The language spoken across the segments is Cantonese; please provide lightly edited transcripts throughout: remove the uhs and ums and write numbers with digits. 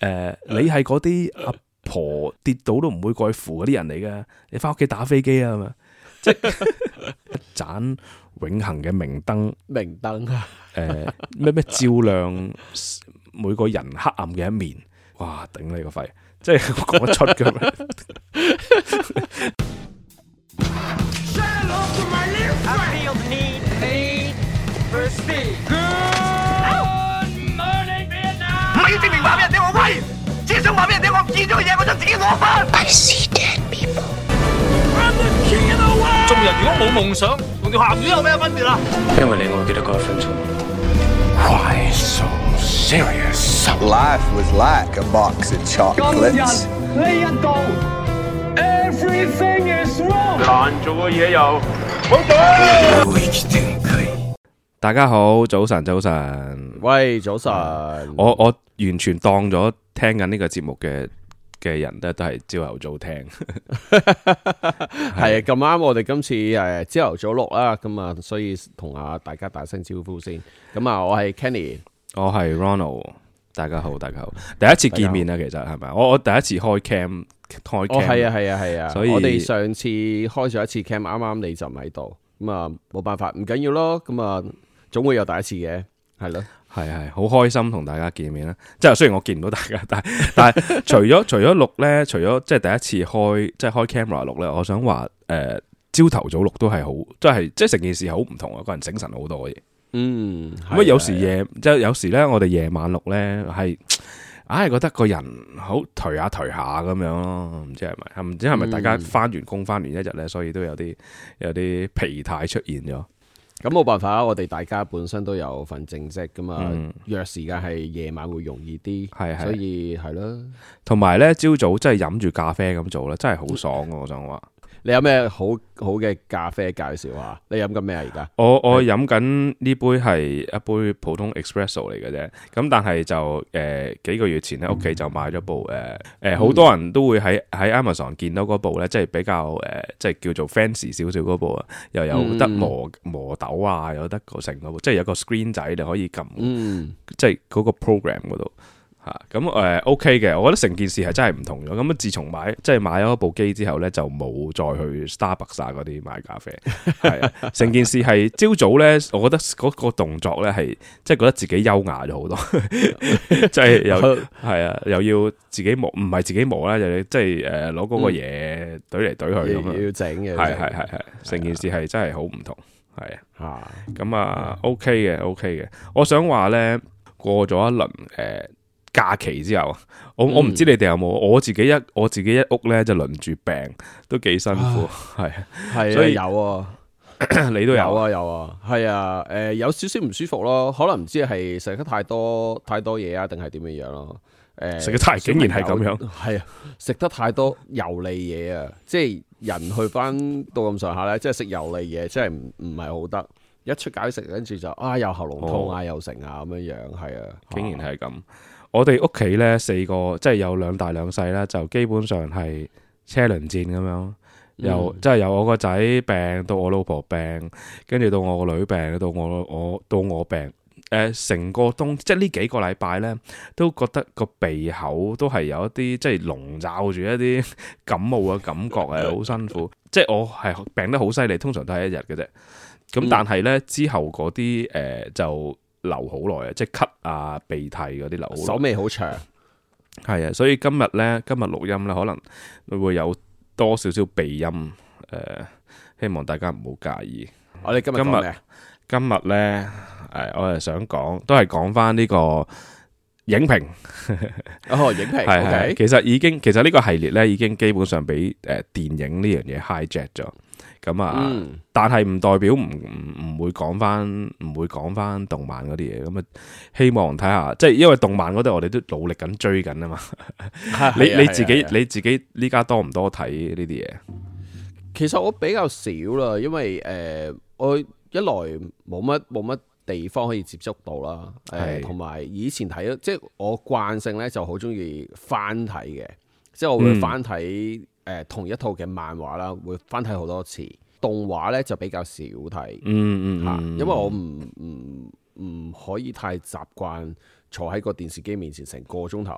你係嗰啲阿婆跌倒都唔會過去扶嗰啲人嚟嘅，你翻屋企打飛機啊嘛，即係一盞永恆嘅明燈， 明燈啊， 咩照亮每個人黑暗嘅一面，哇！頂你個肺，即係講得出嘅咩？ 唔係要證明話俾人聽我威，只係想話俾人聽我唔見咗嘅嘢，我想自己攞翻。I see dead people。做人如果冇夢想，同條鹹魚有咩分別啊？ 因為你我記得嗰一分鐘。 Why so serious? Life was like a box of chocolates. 呢一度 everything is wrong。難做嘅嘢又好做。 大家好，早晨。 喂，早晨。 我完全當咗聽緊呢個節目嘅人咧，都係朝頭早聽。 係咁啱，我哋今次朝頭早錄啦，咁啊，所以同大家打聲招呼先。咁啊，我係 Kenny， 我係 Ronald。大家好，第一次見面啊，其實係咪？我第一次開 cam。 哦，係啊。 所以我哋上次開咗一次 cam，啱啱你就唔喺度，咁啊冇辦法，唔緊要咯。咁啊，總會有第一次嘅，係咯。 係好開心同大家見面啦！即係雖然我見唔到大家，但係除咗錄咧，除咗即係第一次開 camera 錄咧，我想話朝頭早錄都係好，即係成件事好唔同啊！個人精神好多嘅嘢。咁有時有時咧，我哋夜晚錄咧係，硬係覺得個人好頹下咁樣咯，唔知係咪大家翻完工翻完一日咧，所以都有啲疲態出現咗。 咁冇辦法啊！我哋大家本身都有份正職噶嘛，約時間係夜晚會容易啲，所以係咯。 同埋咧，朝早真係飲住咖啡咁做咧，真係好爽嘅。我想話， 你有咩好嘅咖啡介紹下？你飲緊咩啊？而家我飲緊呢杯係一杯普通 espresso 嚟嘅啫。咁但係就幾個月前咧，屋企就買咗部好多人都會喺 Amazon 見到嗰部咧，即係比較即係叫做 fancy 少少嗰部啊，又有得磨豆啊，有得個成嗰部，即係有個 screen 仔你可以撳，即係嗰個 program 嗰度。咁OK 嘅，我覺得成件事係真係唔同咗。咁自從買咗一部機之後咧，就冇再去 Starbucks 嗰啲買咖啡。係啊，成件事係朝早咧，我覺得嗰個動作咧係即係覺得自己優雅咗好多，即係又要自己磨，唔係自己磨啦，就即係攞嗰個嘢懟嚟懟去咁樣， 要整嘅。 係，成件事係真係好唔同。係啊，咁啊 OK 嘅。我想話咧，過咗一輪假期之後，我唔知你哋有冇，我自己一屋咧就輪住病，都幾辛苦，係，所以有啊， 你都有啊，係啊，有少少唔舒服咯，可能唔知係食得太多嘢啊，定係點樣咯？ 食得太竟然係咁樣， 係啊，食得太多油膩嘢啊，即係人去翻到咁上下咧，即係食油膩嘢，真係唔係好得，一出街食跟住就又喉嚨痛啊，又成啊咁樣，係啊， 竟然係咁。我哋屋企咧4個，即係有2大2細啦，就基本上係車輪戰咁樣，即係由我個仔病到我老婆病，跟住到我個女病，到我病，成個冬，即係呢幾個禮拜咧，都覺得個鼻口都係有一啲即係籠罩住一啲感冒嘅感覺，係好辛苦。即係我係病得好犀利，通常都係1日嘅啫。咁但係咧之後嗰啲就留好耐啊，即係咳啊、鼻涕嗰啲留好耐， 手尾好長。係啊，所以今日錄音咧，可能會有多少少鼻音，希望大家唔好介意。 我哋今日咧，我係想講，都係講翻呢個影評。 影評係，其實呢個系列咧已經基本上俾電影呢樣嘢 hijack 咗。咁啊，但係唔代表唔會講翻動漫嗰啲嘢，咁啊希望睇下，即係因為動漫嗰啲我哋都努力緊追緊啊嘛。你自己呢家多唔多睇呢啲嘢？ 其實我比較少啦，因為我一來冇乜地方可以接觸到啦，同埋以前睇，即係我慣性咧就好中意翻睇嘅，即係我會翻睇。同一套嘅漫畫啦，會翻睇好多次。動畫咧就比較少睇，因為我唔可以太習慣坐喺個電視機面前成個鐘頭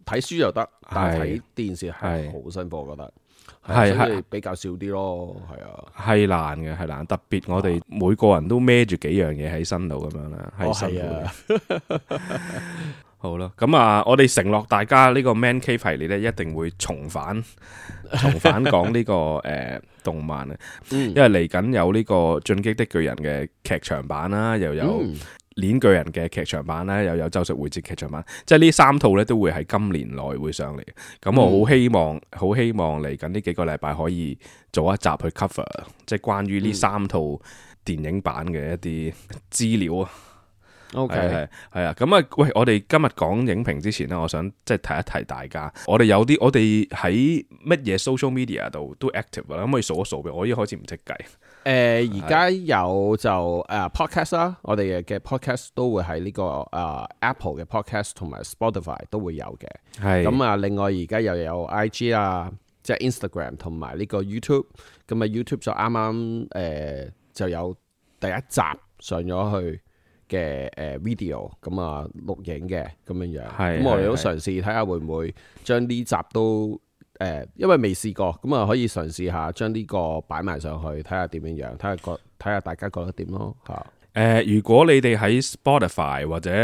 睇書就得，但係睇電視係好辛苦，我覺得所以比較少啲咯，係啊， 係難嘅，係難，特別我哋每個人都孭住幾樣嘢喺身度咁樣啦，係辛苦嘅。好啦，咁啊，我哋承諾大家呢個 Man Cave 系列咧，一定會重返講呢個動漫啊，因為嚟緊有呢個進擊的巨人嘅劇場版啦，又有鏈巨人嘅劇場版啦，又有咒術迴戰劇場版，即係呢3套咧都會喺今年內會上嚟。咁我好希望嚟緊呢幾個禮拜可以做一集去 cover， 即係關於呢3套電影版嘅一啲資料啊。 OK， 係啊，咁啊，喂，我哋今日講影評之前咧，我想即係提一提大家，我哋喺乜嘢 social media 度都 active 啦，可唔可以數一數俾我？依家開始唔識計。 而家有就podcast 啦，我哋嘅 podcast 都會喺呢個Apple 嘅 podcast 同埋 Spotify 都會有嘅。係咁啊，另外而家又有 IG 啊，即係 Instagram 同埋呢個 YouTube。咁啊 YouTube 就啱啱就有第一集上咗去嘅video， 咁啊錄影嘅咁樣樣，咁我哋都嘗試睇下會唔會將呢集都因為未試過，咁啊可以嘗試下將呢個擺埋上去，睇下點樣樣，睇下大家覺得點咯嚇。 如果你哋喺 Spotify 或者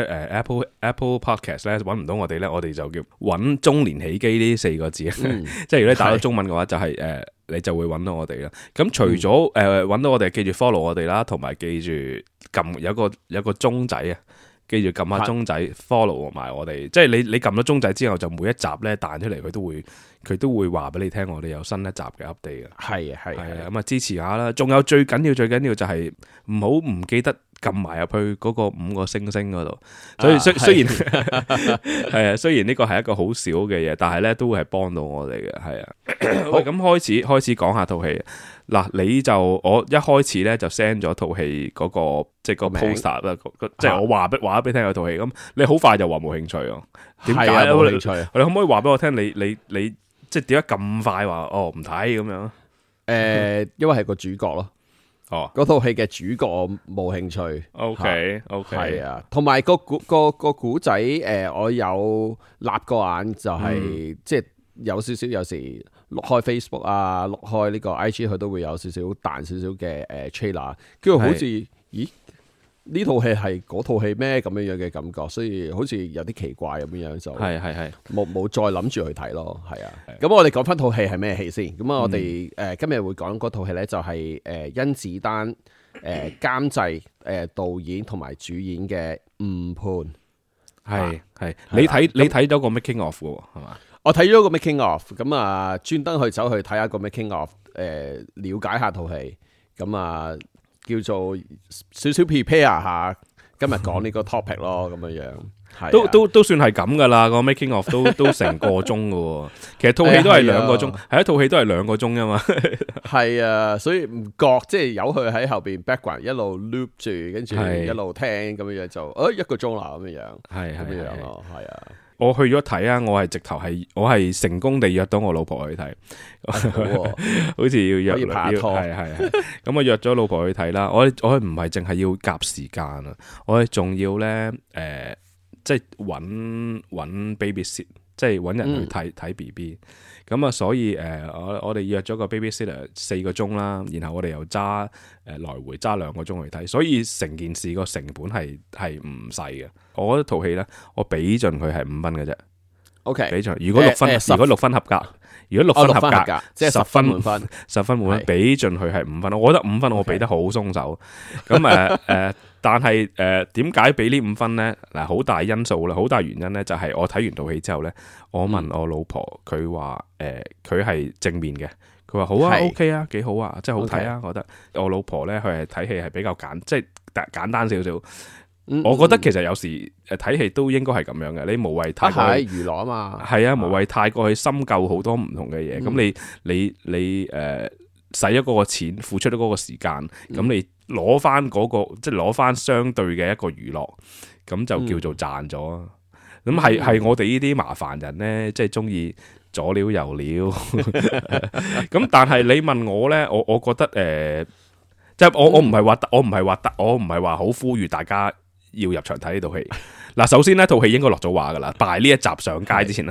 Apple Podcast 咧揾唔到我哋咧，我哋就叫揾中年起機呢4個字，即係如果你打到中文嘅話，就係你就會揾到我哋啦。咁除咗揾到我哋，記住 follow 我哋啦，同埋記住撳有個鐘仔啊，記住撳下鐘仔 follow 埋我哋。即係你撳咗鐘仔之後，就每一集咧彈出嚟，佢都會話俾你聽，我哋有新一集嘅 update 嘅。係啊，咁啊支持下啦。仲有最緊要就係唔記得撳埋入去嗰個5個星星嗰度。所以雖然係啊，雖然呢個係一個好少嘅嘢，但係咧都會係幫到我哋嘅。係啊，好，咁開始講下套戲。嗱，我一開始咧就 send 咗套戲嗰個即係個 poster 啦，即係我話俾你聽有套戲。咁你好快就話冇興趣啊？點解冇興趣？你可唔可以話俾我聽？你即係點解咁快話唔睇咁樣？ 因為係個主角咯。嗰套戲嘅主角我冇興趣。OK，係啊，同埋個古仔我有立個眼，就係即係有少少有時碌開 Facebook 啊，碌開呢個 IG， 佢都會有少少彈少少嘅trailer， 跟住好似咦？呢套戲係嗰套戲咩咁樣嘅感覺，所以好似有啲奇怪咁樣，就係冇再諗住去睇咯，係啊。咁我哋講翻套戲係咩戲先？咁我哋今日會講嗰套戲呢，就係甄子丹監製導演同埋主演嘅誤判。係你睇咗個 making of 嘅係嘛？ 我睇咗個 making of， 咁啊專登走去睇下個 making of， 了解下套戲，咁啊。叫做少少 prepare 下今日講呢個 topic 咯，咁樣樣都算係咁噶啦。個 making of 都成個鐘噶，其實套戲都係2個鐘，係一套戲都係2個鐘噶嘛。係啊，所以唔覺即係由佢喺後邊 background 一路 loop 住，跟住一路聽咁樣樣就1個鐘啦，咁樣樣係咁樣樣咯，係啊。 我去咗睇啊！我係直頭我係成功地約到我老婆去睇，好似要約拍拖， 係咁我約咗老婆去睇啦。我唔係淨係要夾時間啊，我係仲要咧即係揾 baby sit， 即係揾人去睇 BB。咁啊，所以我哋約咗個 baby sitter 4個鐘啦，然後我哋又來回揸2個鐘去睇，所以成件事個成本係唔細嘅。我覺得套戲咧，我俾盡佢係5分嘅啫。 OK， 俾盡。如果6分合格，如果6分合格， 即係10分滿分 ，10分滿分，俾盡佢係5分。我覺得5分我俾得好鬆手。咁但係點解俾呢5分咧？嗱，好大因素啦，好大原因咧，就係我睇完套戲之後咧，我問我老婆，佢話佢係正面嘅，佢話好啊 ，OK 啊，幾好啊，即係好睇啊，我覺得。我老婆咧，佢係睇戲係比較即係簡單少少。我覺得其實有時睇戲都應該係咁樣嘅，你無謂太過娛樂啊嘛， 係啊，無謂太過去深究好多唔同嘅嘢。咁你使咗嗰個錢，付出咗嗰個時間，咁你攞翻嗰個即係攞翻相對嘅一個娛樂，咁就叫做賺咗。咁係我哋呢啲麻煩人咧，即係中意左料右料。咁但係你問我咧，我覺得即係我唔係話好呼籲大家要入場睇呢套戲。嗱，首先呢套戲應該落咗畫噶啦，但係呢一集上街之前啦，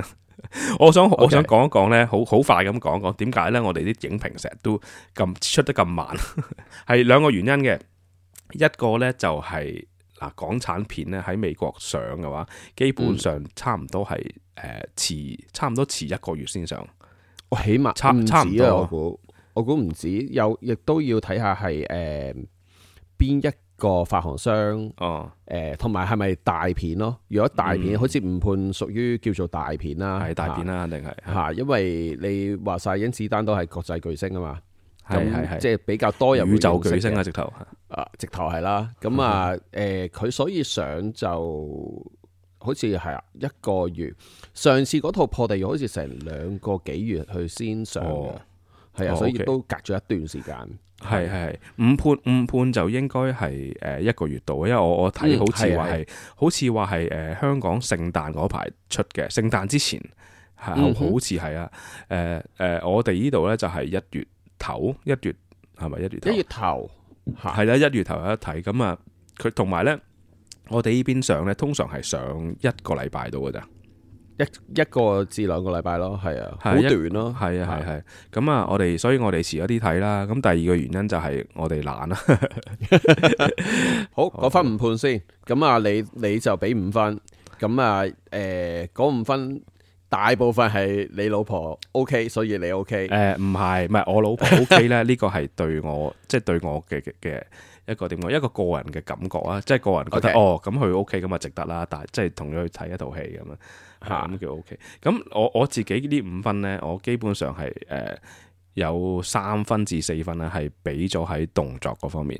我想講一講咧，好快咁講講點解咧？我哋啲影評成日都咁出得咁慢，係兩個原因嘅。一個咧就係港產片咧喺美國上嘅話，基本上差唔多係差唔多遲1個月先上。 我起碼差唔多， 我估唔止，亦都要睇下係邊一個發行商同埋係咪大片咯？如果大片，好似誤判屬於叫做大片啦， 係大片啦，肯定係嚇，因為你話晒甄子丹都係國際巨星啊嘛， 係即係比較多人宇宙巨星啊，直頭直頭係啦。咁佢所以上就好似係1個月，上次嗰套破地獄好似成2個幾月去先上嘅，係啊，所以都隔咗一段時間。係誤判就應該係1個月度，因為我睇好似話係香港聖誕嗰排出嘅，聖誕之前好似係啊。我哋呢度咧就係1月頭，1月係咪1月頭？1月頭係啦，1月頭有得睇。咁啊，佢同埋咧，我哋呢邊上咧通常係上1個禮拜到㗎咋。 一個至2個禮拜咯，係啊，好短咯， 係啊。咁啊，所以我哋遲咗啲睇啦。咁第二個原因就係我哋懶啦。 好，講翻誤判先。咁啊，你就俾5分。咁啊，嗰5分大部分係你老婆 OK，所以你 OK。 唔係我老婆 OK 咧。呢個係對我嘅一個點講，一個個人嘅感覺啊，即係個人覺得咁佢 OK 咁啊，值得啦。但係即係同佢去睇一套戲咁樣。咁叫 OK，咁我自己呢5分呢，我基本上係有3分至4分咧，係俾咗喺動作嗰方面。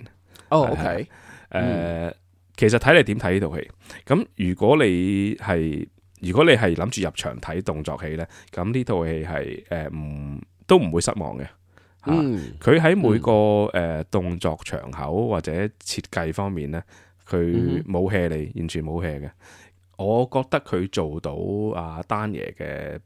OK， 其實睇你點睇呢套戲。咁如果你係諗住入場睇動作戲呢，咁呢套戲係都唔會失望嘅。佢喺每個動作場口或者設計方面呢，佢冇 hea 你，完全冇 hea 嘅。我覺得佢做到丹爺嘅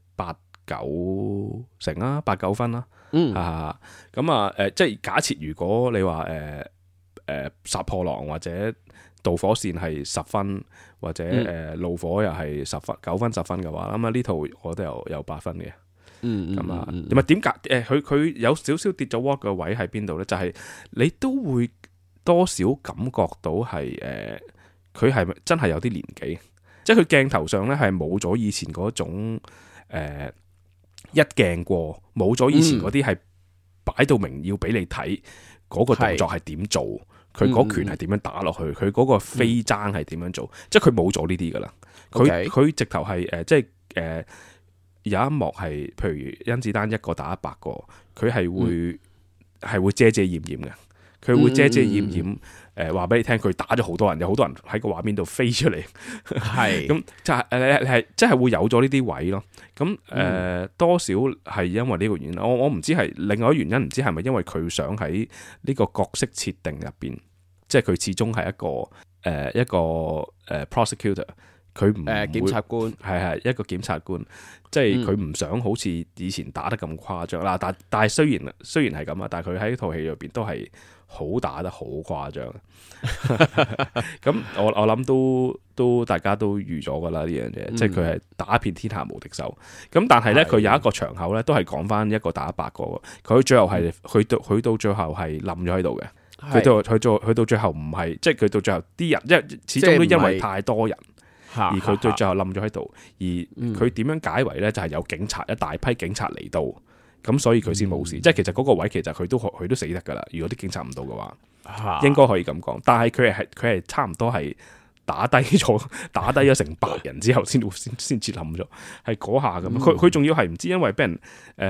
8-9成啦，8-9分啦。即係假設如果你話殺破狼或者導火線係10分，或者怒火又係10分9分10分嘅話，咁啊呢套我都有8分嘅。點解佢有少少跌咗 watt 嘅位喺邊度咧？就係你都會多少感覺到係佢係咪真係有啲年紀？即係佢鏡頭上咧係冇咗以前嗰種一鏡過，冇咗以前嗰啲係擺到明要俾你睇嗰個動作係點做，佢嗰拳係點樣打落去，佢嗰個飛踭係點樣做，即係佢冇咗呢啲噶啦。佢直頭係即係有一幕係，譬如甄子丹1個打100個，佢係會遮遮掩掩嘅，佢會遮遮掩掩。話俾你聽，佢打咗好多人，有好多人喺個畫面度飛出嚟，係咁就係即係會有咗呢啲位咯。咁多少係因為呢個原因，我唔知係另外一個原因，唔知係咪因為佢想喺呢個角色設定入邊，即係佢始終係一個prosecutor， 佢唔檢察官係一個檢察官，即係佢唔想好似以前打得咁誇張啦。但係雖然係咁啊，但係佢喺套戲入邊都係打得好誇張。咁我諗都大家都預咗噶啦呢樣嘢，即係佢係打遍天下無敵手。咁但係咧，佢有一個場口咧，都係講翻1個打100個。佢最後係佢到最後係冧咗喺度嘅。佢到最後唔係，即係佢到最後啲人，因為始終都因為太多人。而佢到最後冧咗喺度，而佢點樣解圍咧？就係有警察，一大批警察嚟到，咁所以佢先冇事。即係其實嗰個位其實佢都死得噶啦。如果啲警察唔到嘅話，應該可以咁講。但係佢係差唔多係打低咗成100人之後先至冧咗，係嗰下咁。佢仲要係唔知因為俾人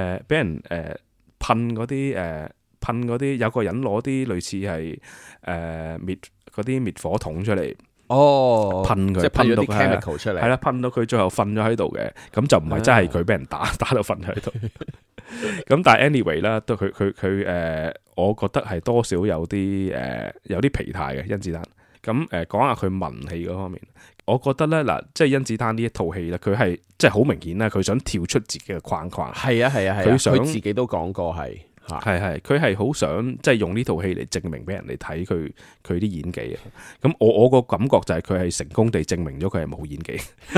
噴嗰啲有個人攞啲類似係嗰啲滅火筒出嚟。噴佢，即係噴咗啲 chemical 出嚟，係啦，噴到佢最後瞓咗喺度嘅，咁就唔係真係佢俾人打到瞓喺度。咁但係 anyway 啦，都佢我覺得係多少有啲疲態嘅甄子丹。咁講下佢文戲嗰方面，我覺得咧嗱，即係甄子丹呢一套戲咧，佢係即係好明顯啦，佢想跳出自己嘅框框。係啊，佢自己都講過係係佢係好想即係用呢套戲嚟證明俾人哋睇佢啲演技啊。咁我個感覺就係佢係成功地證明咗佢係冇演技，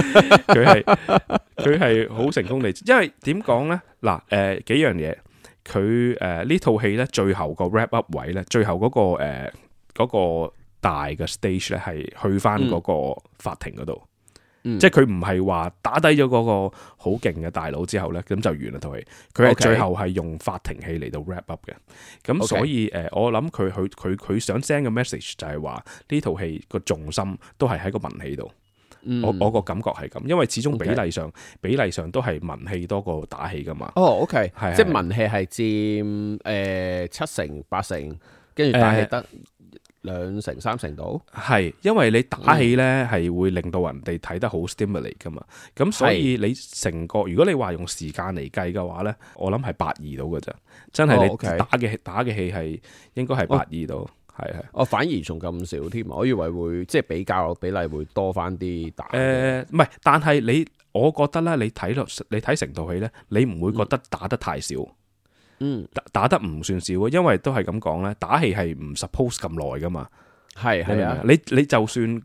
佢係好成功地，因為點講咧？嗱幾樣嘢，佢呢套戲咧最後個 wrap up 位咧，最後嗰個大嘅 stage 咧係去翻嗰個法庭嗰度。即係佢唔係話打低咗嗰個好勁嘅大佬之後呢，咁就完啦套戲。佢係最後係用法庭戲嚟到 wrap up 嘅。咁所以我諗佢想 send 嘅 message 就係話呢套戲個重心都係喺個文戲度。我個感覺係咁，因為始終比例上都係文戲多過打戲噶嘛。 哦，OK， 係即係文戲係佔7成8成，跟住打戲得2成3成度。 係，因為你打戲呢係會令到人哋睇得好 stimulate 噶嘛。咁所以你成個如果你話用時間嚟計嘅話呢，我諗係82度噶咋。真係你打嘅戲係應該係82度。係反而仲咁少添，我以為會即係比較比例會多翻啲打。 唔係，但係我覺得咧，你睇成套戲咧，你唔會覺得打得太少。打得唔算少，因為都係咁講咧，打戲係唔 suppose 咁耐噶嘛。係啊，你就算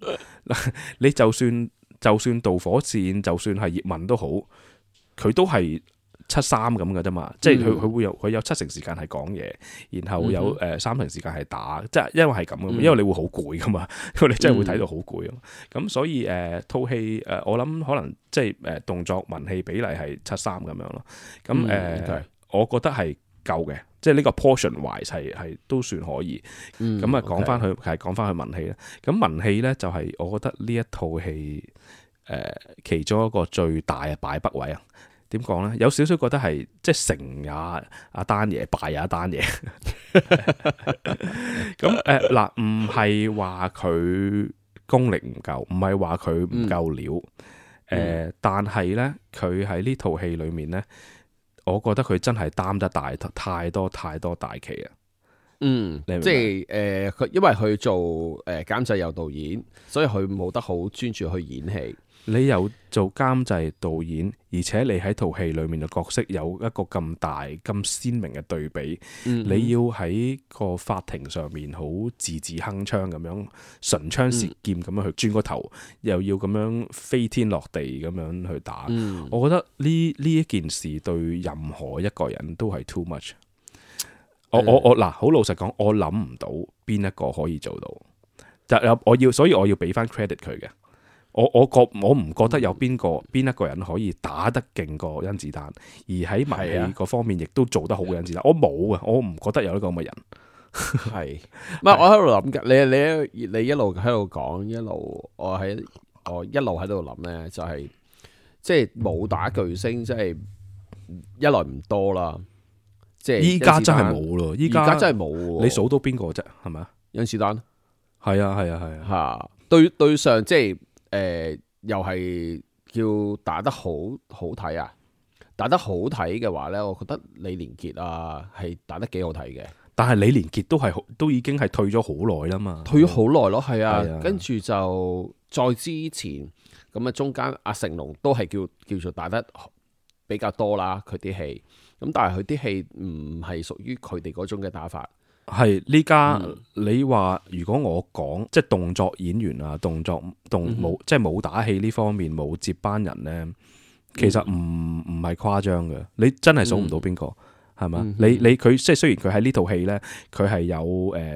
導火線，就算係葉問都好，佢都係7:3咁嘅啫嘛，即係佢有7成時間係講嘢，然後有3成時間係打，即係因為係咁嘅，因為你會好攰噶嘛，因為你真係會睇到好攰啊。咁所以套戲我諗可能即係動作文戲比例係7:3咁樣咯。咁我覺得係夠嘅，即係呢個 portion wise 係都算可以。咁講翻去文戲咧，咁文戲咧就係我覺得呢一套戲其中一個最大嘅敗筆位啊。點講咧？有少少覺得係即係成也阿丹爺，敗也阿丹爺。咁嗱，唔係話佢功力唔夠，唔係話佢唔夠料。但係咧，佢喺呢套戲裏面咧，我覺得佢真係擔得太多大旗啊！你明唔明？ 即係佢因為佢做監製又導演，所以佢冇得好專注去演戲。 你又做監製導演，而且你喺套戲裏面嘅角色有一個咁大咁鮮明嘅對比，你要喺個法庭上面好字字鏗鏘咁樣唇槍舌劍咁樣去轉個頭，又要咁樣飛天落地咁樣去打，我覺得呢一件事對任何一個人都係 too much。我嗱，好老實講，我諗唔到邊一個可以做到，所以我要俾翻 credit 佢嘅。我唔覺得有邊一個人可以打得勁過甄子丹，而喺文戲嗰方面亦都做得好過甄子丹。我冇啊，我唔覺得有呢個咁嘅人。 係，唔係我喺度諗緊，你一路喺度講，一路我一路喺度諗咧，就係即係武打巨星，即係一來唔多啦，即係依家真係冇咯，依家真係冇。你數到邊個啫？係咪啊？ 甄子丹係啊吓，對上即係。又係叫打得好睇啊！打得好睇嘅話呢，我覺得李連杰啊係打得幾好睇嘅。 但係李連杰都已經係退咗好耐啦嘛， 退咗好耐咯，係啊。跟住就再之前咁啊，中間阿成龍都係叫做打得比較多啦，佢啲戲。咁但係佢啲戲唔係屬於佢哋嗰種嘅打法。 係呢家你話，如果我講即係動作演員啊，即係武打戲呢方面冇接班人呢，其實唔係誇張嘅，你真係數唔到邊個係嘛？佢即係雖然佢喺呢套戲呢，佢係有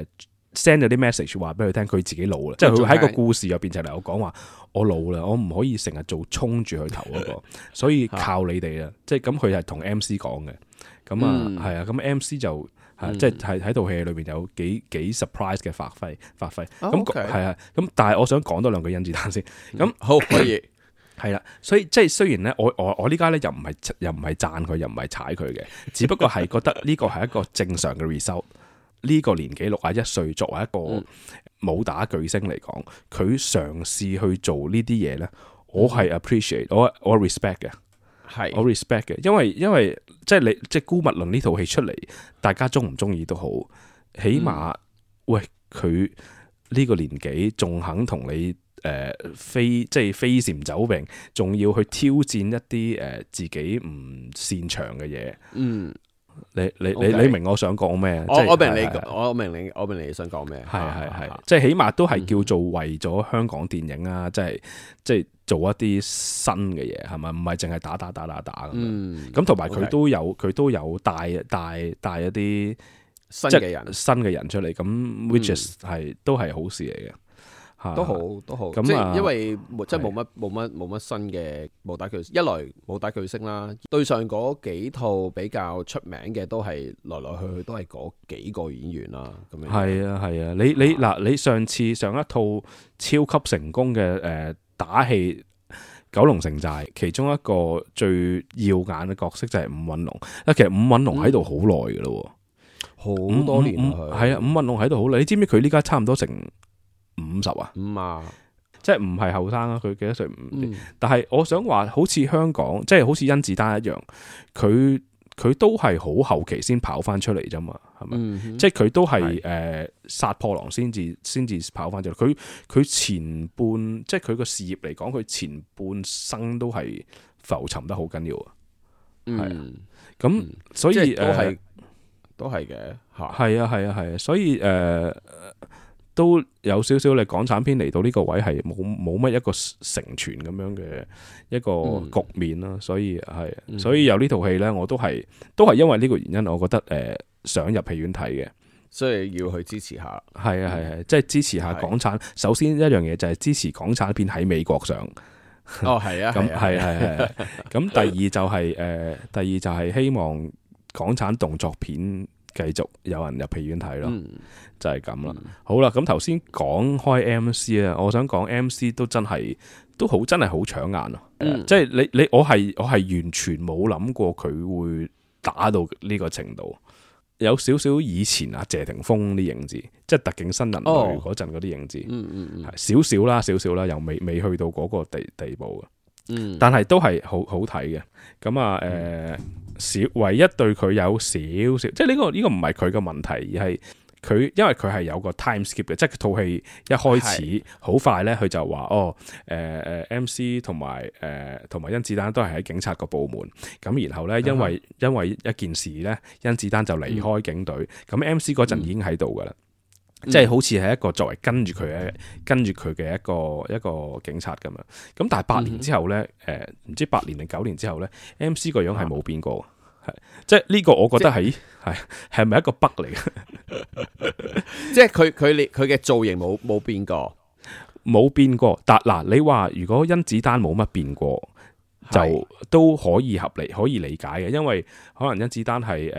send 咗啲 message 話俾佢聽，佢自己老啦，即係佢喺個故事入邊就嚟我講話我老啦，我唔可以成日做衝住去頭嗰個，所以靠你哋啦。即係咁，佢係同 MC 講嘅，咁啊係啊，咁 MC 就。即係喺套戲裏邊有幾 surprise 嘅發揮，咁係啊，咁但係我想講多兩句甄子丹先，咁好可以係啦，所以即係雖然咧，我呢家咧又唔係讚佢，又唔係踩佢嘅，只不過係覺得呢個係一個正常嘅 result。呢個年紀61歲，作為一個武打巨星嚟講，佢嘗試去做呢啲嘢咧，我係 appreciate，我 respect 嘅。我 respect 嘅，因為即係你即係姑勿論呢套戲出嚟，大家中唔中意都好，起碼喂佢呢個年紀仲肯同你飛檐走壁，仲要去挑戰一啲自己唔擅長嘅嘢， 你明我想講咩？ 我明你想講咩？ 係，即係起碼都係叫做為咗香港電影啊，即係做一啲新嘅嘢，係咪？唔係淨係打咁樣。咁同埋佢都有帶一啲新嘅人出嚟，咁 which is 都係好事嚟嘅。 都好，咁即係因為即係冇乜新嘅武打巨星，一來武打巨星啦，對上嗰幾套比較出名嘅都係來來去去都係嗰幾個演員啦。咁樣係啊，你上一套超級成功嘅打戲《九龍城寨》，其中一個最耀眼嘅角色就係伍允龍。其實伍允龍喺度好耐噶咯， 好多年係啊，伍允龍喺度好耐。你知唔知佢呢家差唔多成50啊？即係唔係後生啊？佢幾多歲？但係我想話，好似香港，即係好似甄子丹一樣，佢都係好後期先跑翻出嚟啫嘛，係咪？即係佢都係殺破狼先至跑翻出嚟。佢前半，即係佢個事業嚟講，佢前半生都係浮沉得好緊要啊。係咁所以都係嘅， 係啊，所以都有少少你港產片嚟到呢個位係冇乜一個成全咁樣嘅一個局面啦，所以有呢套戲呢，我都係因為呢個原因，我覺得想入戲院睇嘅， 所以要去支持下。 係，即係支持下港產。首先一樣嘢就係支持港產片喺美國上。 係啊， 咁係。咁第二就係希望港產動作片繼續有人入戲院睇咯，就係咁啦。好啦，咁頭先講開 MC 啊，我想講 MC 都真係好搶眼咯。即係我係完全冇諗過佢會打到呢個程度，有少少以前啊謝霆鋒啲影子，即係特警新人類嗰陣嗰啲影子，少少啦，又未去到嗰個地步嘅。但係都係好睇嘅。咁啊唯一對佢有少少，即係呢個唔係佢嘅問題，而係佢因為佢係有個 time skip 嘅，即係套戲一開始好快咧，佢就話MC 同埋甄子丹都係喺警察個部門，咁然後咧因為一件事咧，甄子丹就離開警隊，咁 MC 嗰陣已經喺度噶啦。即係好似係一個作為跟住佢嘅一個警察咁樣，咁但係8年之後咧，唔知8年定9年之後咧，MC 個樣係冇變過，係即係呢個我覺得係咪一個 bug 嚟嘅？ 即係佢嘅造型冇變過， 但嗱你話如果甄子丹冇乜變過，就都可以可以理解嘅，因為可能甄子丹係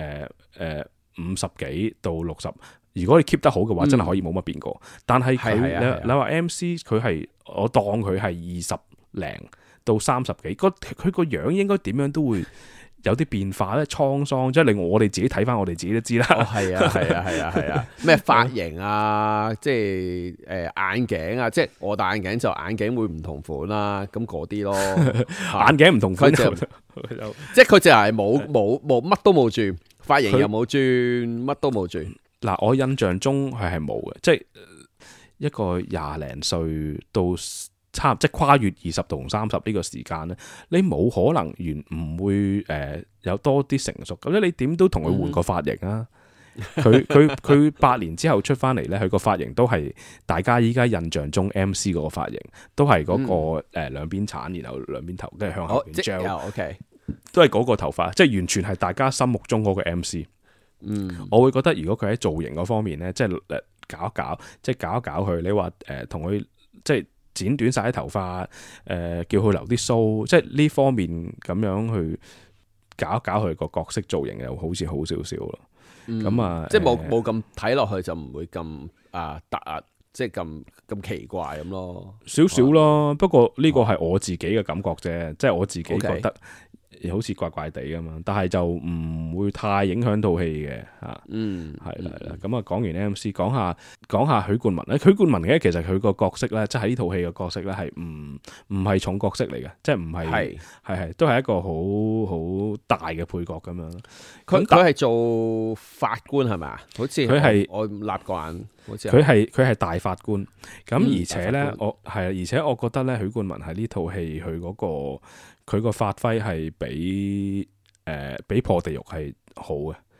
50幾到60。如果你 keep 得好嘅話，真係可以冇乜變過。但係你話 MC 佢係，我當佢係20零到30幾，佢個樣應該點樣都會有啲變化咧，滄桑，即係令我哋自己睇翻，我哋自己都知啦。 係啊，咩髮型啊，即係眼鏡啊，即係我戴眼鏡就眼鏡會唔同款啦，咁嗰啲咯。 眼鏡唔同款就即係佢就係冇乜都冇轉，髮型又冇轉，乜都冇轉。 嗱，我印象中佢係冇嘅，即係一個20零歲到即係跨越20同30呢個時間咧，你冇可能唔會有多啲成熟咁，你點都同佢換個髮型啊！佢8年之後出翻嚟咧，佢個髮型都係大家依家印象中 MC 嗰個髮型，都係嗰個兩邊鏟，然後兩邊頭跟住向後邊 gel，都係嗰個頭髮，即係完全係大家心目中嗰個 MC。我會覺得如果佢喺造型嗰方面咧，即係搞一搞佢，你話同佢即係剪短晒啲頭髮，叫佢留啲鬚，即係呢方面咁樣去搞一搞佢個角色造型，又好似好少少咯。咁即係冇咁睇落去就唔會咁即係咁奇怪咁咯， 少少咯。不過呢個係我自己嘅感覺啫，即係我自己覺得。好似怪怪地噶嘛，但係就唔會太影響套戲嘅嚇。係啦。咁啊，講完 MC，講下許冠文咧。許冠文嘅其實佢個角色咧，即係呢套戲嘅角色咧，係唔係重角色嚟嘅，即係唔係係都係一個好大嘅配角咁樣。 佢係做法官係咪啊？好似佢係我立個眼，好似佢係大法官。咁而且咧，而且我覺得咧，許冠文喺呢套戲佢個發揮係比破地獄係好嘅，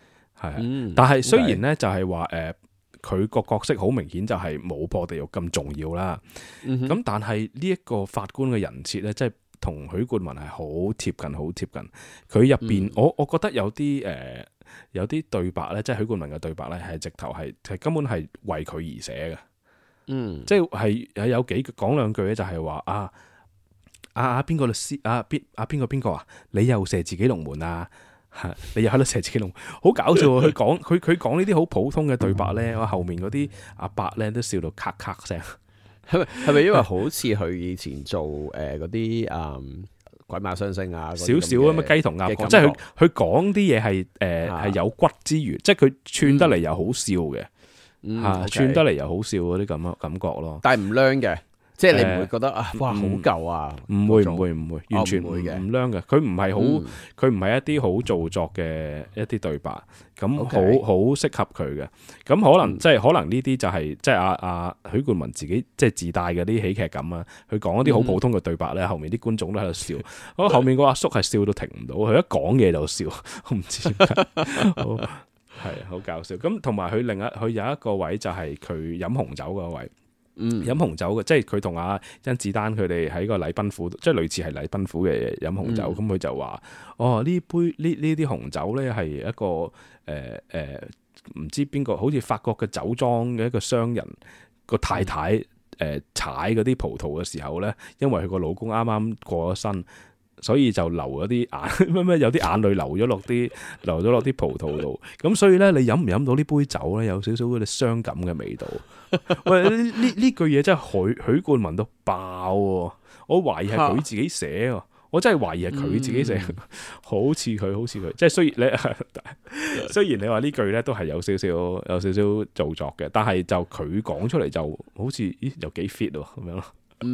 係，但係雖然咧就係話佢個角色好明顯就係冇破地獄咁重要啦，咁但係呢一個法官嘅人設咧，即係同許冠文係好貼近，好貼近。佢入邊，我覺得有啲對白咧，即係許冠文嘅對白咧，係直頭係根本係為佢而寫嘅。即係有幾句講兩句咧，就係話邊個律師邊個啊，你又射自己龍門啊？你又喺度射自己龍門，好搞笑。佢講呢啲好普通嘅對白咧，我後面嗰啲阿伯咧都笑到咔咔聲。 係咪因為好似佢以前做嗰啲鬼馬雙星啊，少少咁嘅雞同鴨講，即係佢講啲嘢係有骨之餘，即係佢串得嚟又好笑嘅，串得嚟又好笑嗰啲咁嘅感覺咯。 但係唔靚嘅。即係你唔會覺得哇好舊啊？唔會， 完全唔會嘅，唔靚嘅。佢唔係好，佢唔係一啲好做作嘅一啲對白，咁好適合佢嘅。咁可能即係可能呢啲就係即係阿許冠文自己即係自帶嘅啲喜劇感啊。佢講一啲好普通嘅對白咧，後面啲觀眾都喺度笑。我後面個阿叔係笑到停唔到，佢一講嘢就笑，我唔知點解。係好搞笑。咁同埋佢有一個位就係佢飲紅酒嗰位。飲紅酒嘅，即係佢同阿甄子丹佢哋喺個禮賓府，即係類似係禮賓府嘅飲紅酒。咁佢就話：呢杯呢啲紅酒咧係一個唔知邊個，好似法國嘅酒莊嘅一個商人個太太踩嗰啲葡萄嘅時候咧，因為佢個老公啱啱過咗身。所以就流咗啲眼有啲眼淚流咗落啲葡萄度，咁所以咧，你飲唔飲到呢杯酒咧，有少少嗰啲傷感嘅味道。喂，呢句嘢真係許冠文都爆喎！我懷疑係佢自己寫喎，我真係懷疑係佢自己寫，好似佢，即係雖然你話呢句咧都係有少少做作嘅，但係就佢講出嚟就好似又幾 fit 喎咁樣咯。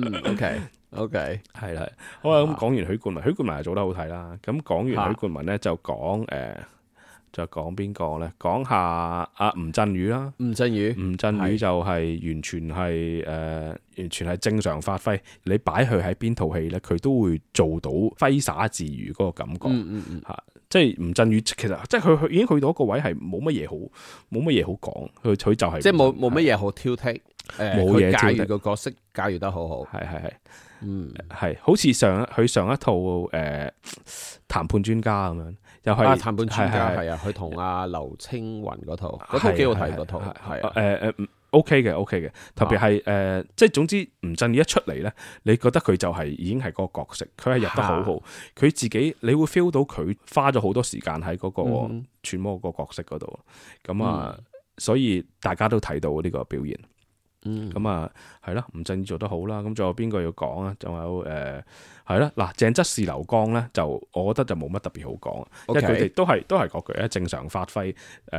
OK， 係啦，好啊。咁講完許冠文係做得好睇啦。咁講完許冠文咧，就講邊個咧？講下阿吳鎮宇啦。吳鎮宇就係完全係正常發揮。你擺佢喺邊套戲咧，佢都會做到揮灑自如嗰個感覺。即係吳鎮宇其實即係佢已經去到一個位係冇乜嘢好講。佢就係即係冇乜嘢好挑剔。冇嘢駕馭個角色駕馭得好好。 係好似佢上一套談判專家咁樣，又係談判專家係啊，佢同阿劉青雲嗰套幾好睇，嗰套係 OK 嘅，特別係即係總之吳鎮宇一出嚟咧，你覺得佢就係已經係嗰個角色，佢係入得好好，佢自己你會 feel 到佢花咗好多時間喺嗰個揣摩個角色嗰度，咁所以大家都睇到呢個表現。咁係啦，吳鎮宇做得好啦。咁仲有邊個要講啊？仲有係啦，嗱，鄭則仕、劉江咧，就我覺得就冇乜特別好講，因為佢哋都係嗰句咧，正常發揮，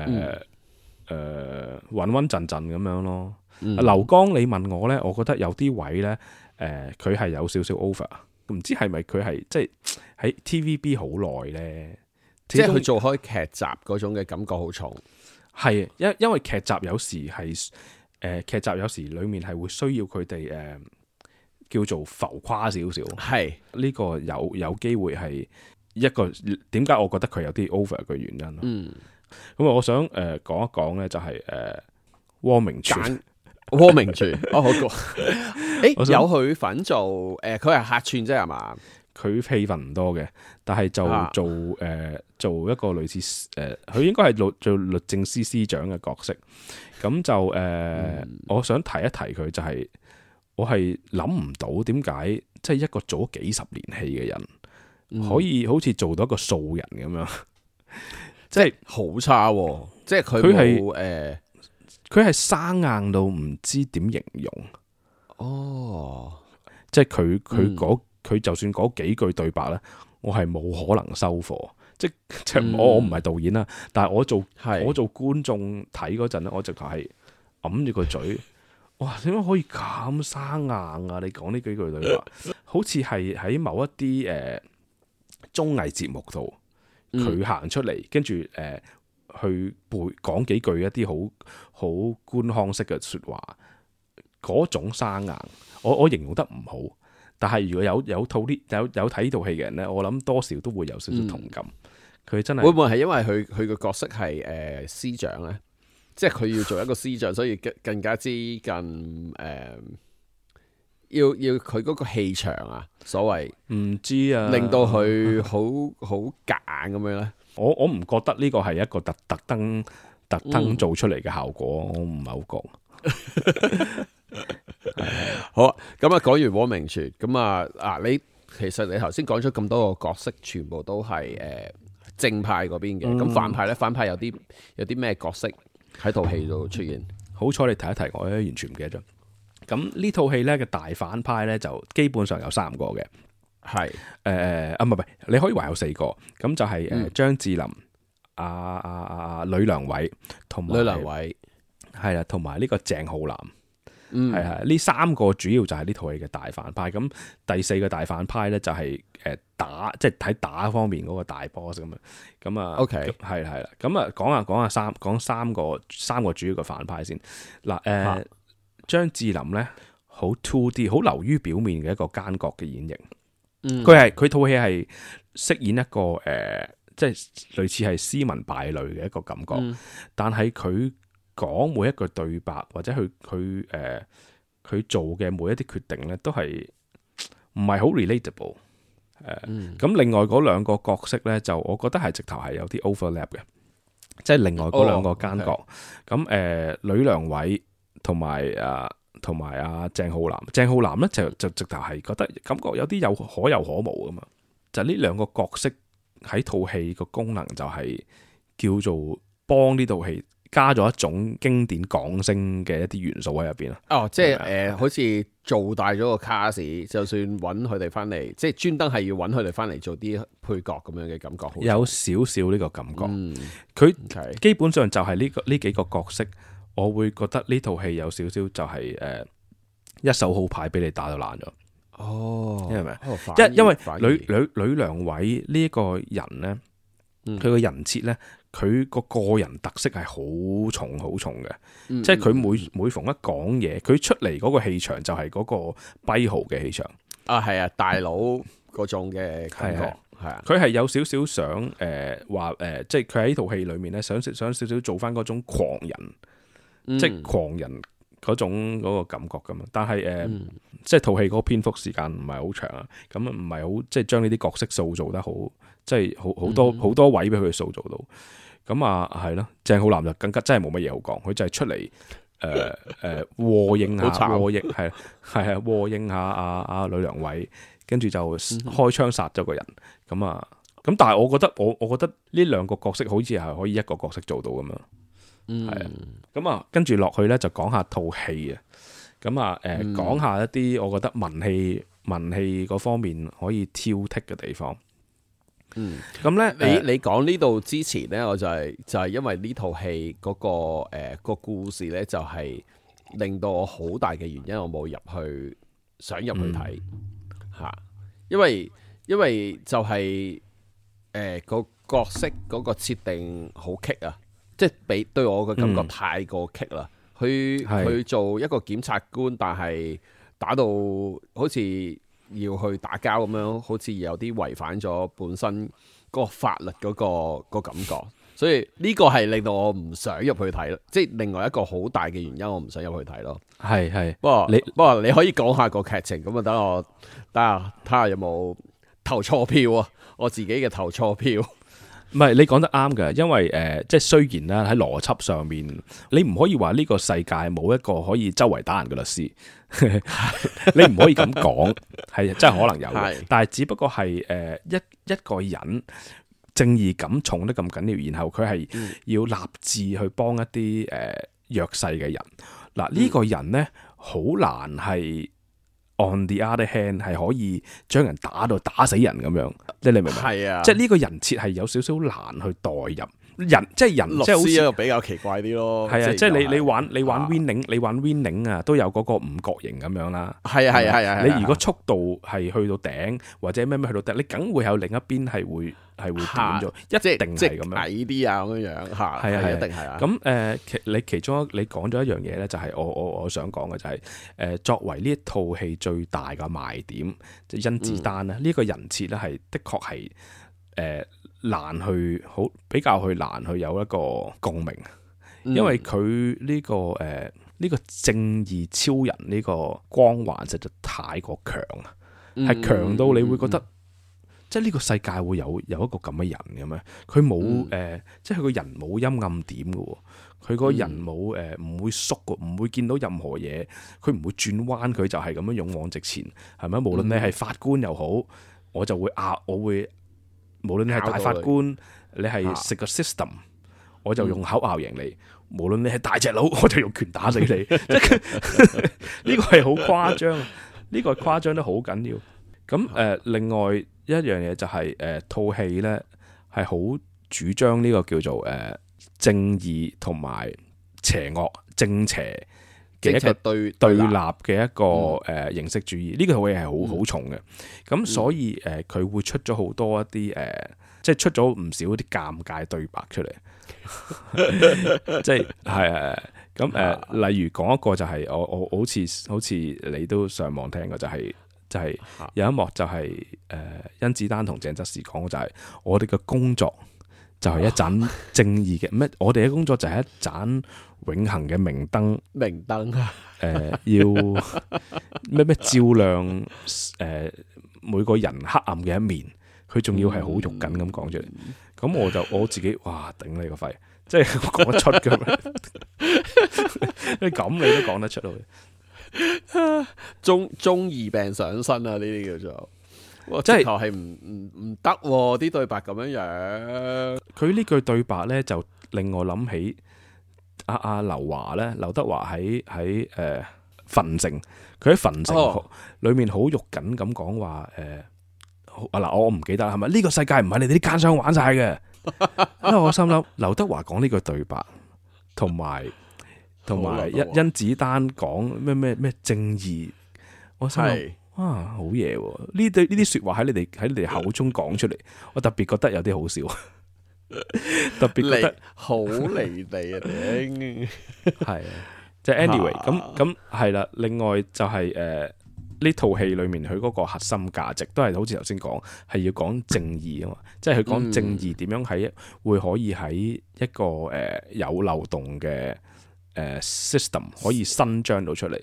穩穩陣陣咁樣咯。劉江你問我咧，我覺得有啲位咧，佢係有少少 over，唔知係咪佢係即係喺 TVB 好耐咧， 即係佢做開劇集嗰種嘅感覺好重。 係因為劇集有時係。劇集有時裡面係會需要佢哋叫做浮誇少少，係呢個有機會係一個點解我覺得佢有啲 over 嘅原因咯。咁我想講一講咧，就係汪明荃， 好過有佢份做佢係客串啫係嘛？ 佢戲份唔多嘅，但係就做一個類似佢應該係做律政司司長嘅角色。咁就我想提一提佢，就係我係諗唔到點解，即係一個做咗幾十年戲嘅人，可以好似做到一個素人咁樣，即係好差。即係佢係生硬到唔知點形容。即係佢就算嗰幾句對白咧，我係冇可能收貨。即我唔係導演啦，但係我做觀眾睇嗰陣咧，我直頭係揞住個嘴，哇！點解可以咁生硬啊？你講呢幾句對白，好似係喺某一啲綜藝節目度，佢行出嚟，跟住去講幾句一啲好官腔式嘅説話，嗰種生硬，我形容得唔好。但係如果有睇呢套戲嘅人咧，我諗多少都會有少少同感。 佢真係會唔會係因為佢個角色係師長咧？即係佢要做一個師長，所以更加之近要佢嗰個氣場啊，所謂唔知啊， 令到佢好夾硬咁樣咧。 我唔覺得呢個係一個特登做出嚟嘅效果，我唔係好覺。 好啊，咁啊講完汪明荃，咁你其實你頭先講咗咁多個角色，全部都係正派嗰邊嘅，咁反派咧，反派有啲咩角色喺套戲度出現？ 好彩你提一提我咧，完全唔記得咗。咁呢套戲咧嘅大反派咧就基本上有3個嘅， 係唔係，你可以話有4個，咁就係張智霖、呂良偉同埋呂良偉係啦，同埋呢個鄭浩南。係呢3個主要就係呢套戲嘅大反派，咁第4個大反派咧就係打，即係喺打方面嗰個大 boss 咁樣，咁啊 OK 係啦，咁啊講三個主要嘅反派先。嗱張智霖咧好 2D 好流於表面嘅一個奸角嘅演繹，佢套戲係飾演一個即係類似係斯文敗類嘅一個感覺，但係佢講每一句對白或者佢做嘅每一啲決定咧，都係唔係好 relatable。咁另外嗰2個角色咧，就我覺得係直頭係有啲 overlap 嘅，即係另外嗰2個奸角。咁呂良偉同埋鄭浩南，鄭浩南咧就直頭係覺得感覺有啲可有可無㗎嘛。就呢2個角色喺套戲個功能就係叫做幫呢套戲加咗一種經典港星嘅一啲元素喺入邊啊！ 即係好似做大咗個卡士，就算揾佢哋翻嚟，即係專登係要揾佢哋翻嚟做啲配角咁樣嘅感覺， 有少少呢個感覺。佢基本上就係呢幾個角色，我會覺得呢套戲有少少就係一手好牌俾你打到爛咗。係咪？因為呂良偉呢一個人咧，佢個人設咧。佢個人特色係好重嘅，即係佢每逢一講嘢，佢出嚟嗰個氣場就係嗰個跛豪嘅氣場係啊，大佬嗰種嘅感覺係啊， 佢係有少少想話即係佢喺套戲裏面咧，想少少做翻嗰種狂人，即係狂人嗰種嗰個感覺噶嘛。但係即係套戲嗰個篇幅時間唔係好長啊，咁唔係好即係將呢啲角色塑造得好，即係好多位俾佢塑造到。咁係咯，鄭浩南就更加真係冇乜嘢好講，佢就係出嚟和應下，和應下阿呂良偉，跟住就開槍殺咗個人。咁但係我覺得呢2個角色好似係可以一個角色做到咁樣。係啊，咁跟住落去咧就講下套戲啊。咁講下一啲我覺得文戲嗰方面可以挑剔嘅地方。咁咧， 你講呢度之前咧，我就係因為呢套戲嗰個故事咧，就係令到我好大嘅原因，我冇想入去睇吓，因為就係個角色嗰個設定好棘啊，即係對我嘅感覺太過棘啦。去做一個檢察官，但係打到好似要去打交咁樣，好似有啲違反咗本身嗰個法律嗰個感覺，所以呢個係令到我唔想入去睇咯，即係另外一個好大嘅原因，我唔想入去睇咯。係，不過你可以講下個劇情，咁啊等我睇下有冇投錯票啊，我自己嘅投錯票。 唔係，你講得啱㗎，因為即係雖然咧喺邏輯上面，你唔可以話呢個世界冇一個可以周圍打人嘅律師，你唔可以咁講，係真係可能有嘅，但係只不過係一個人正義感重得咁緊要，然後佢係要立志去幫一啲弱勢嘅人。嗱，呢個人咧好難係。On the other hand 係可以將人打到打死人咁樣，你明唔明？係啊，即係呢個人設係有少少難去代入人，即係人，即係好似比較奇怪啲咯。 係啊，即係你玩 winning，你玩 winning 啊，都有嗰個五角形咁樣啦。 係啊， 你如果速度係去到頂或者咩去到頂，你梗會有另一邊係會短咗，一定係咁樣矮啲啊咁樣嚇。係啊，一定係啊。 咁你其中你講咗一樣嘢咧，就係我想講嘅就係作為呢一套戲最大嘅賣點，即係甄子丹咧，呢個人設咧係的確係比較難去有一個共鳴，因為佢呢個正義超人呢個光環實在太過強啊，係強到你會覺得，即係呢個世界會有一個咁嘅人嘅咩？佢冇即係佢個人冇陰暗點嘅喎，佢個人冇唔會縮嘅，唔會見到任何嘢，佢唔會轉彎，佢就係咁樣勇往直前，係咪？無論你係法官又好，我會無論你係大法官，你係食個 system，我就用口咬贏你；無論你係大隻佬，我就用拳打死你。即係呢個係好誇張，呢個誇張得好緊要。咁另外一樣嘢就係套戲呢係好主張呢個叫做正義同埋邪惡正邪嘅一個對立嘅一個形式主義，呢個套戲係好重嘅。咁所以佢會出咗好多一啲即係出咗唔少啲尷尬對白出嚟，即係咁例如講一個就係我好似你都上網聽過，就係有一幕就係甄子丹同鄭則仕講，就係我哋嘅工作就係一盞正義嘅咩？我哋嘅工作就係一盞永恆嘅明燈啊！要咩照亮每個人黑暗嘅一面，佢仲要係好肉緊咁講出嚟。咁我自己哇頂你個肺，即係講得出嘅咩？你咁你都講得出去？ 中二病上身啊！呢啲叫做，即係頭係唔得啲對白咁樣樣。 佢呢句對白咧，就令我諗起阿劉德華喺焚城，佢喺焚城裏面好肉緊咁講話嗱，我唔記得係咪呢個世界唔係你哋啲奸商玩晒嘅，因為我心諗劉德華講呢句對白，同埋甄子丹講咩正義，我心諗哇好嘢喎！呢啲說話喺你哋口中講出嚟，我特別覺得有啲好笑，特別覺得好離地啊！頂係即係 anyway 咁係啦。另外就係呢套戲裏面佢嗰個核心價值都係好似頭先講，係要講正義啊嘛，即係佢講正義點樣會可以喺一個有漏洞嘅system 可以伸張到出嚟，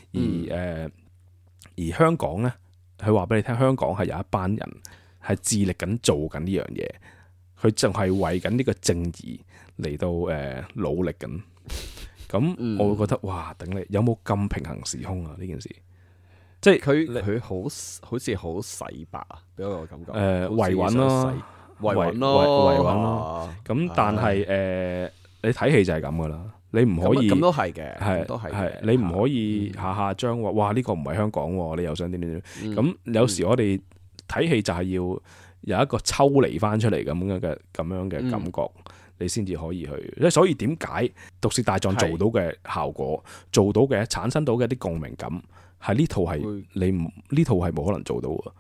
而香港呢，佢話俾你聽，香港係有一班人係致力緊做緊呢樣嘢，佢就係為緊呢個正義嚟到努力緊。咁我會覺得哇頂你，有冇咁平衡時空啊呢件事？即係佢好似好洗白啊，俾我個感覺。 維穩咯，維穩咯。咁但係你睇戲就係咁噶啦，你唔可以咁都係嘅，都係你唔可以下下將話哇呢個唔係香港，你又想點點點。咁有時我哋睇戲就係要有一個抽離翻出嚟咁樣嘅感覺，你先至可以去。所以點解《毒舌大狀》做到嘅效果，做到嘅產生到嘅一啲共鳴感，係呢套係呢套係冇可能做到嘅。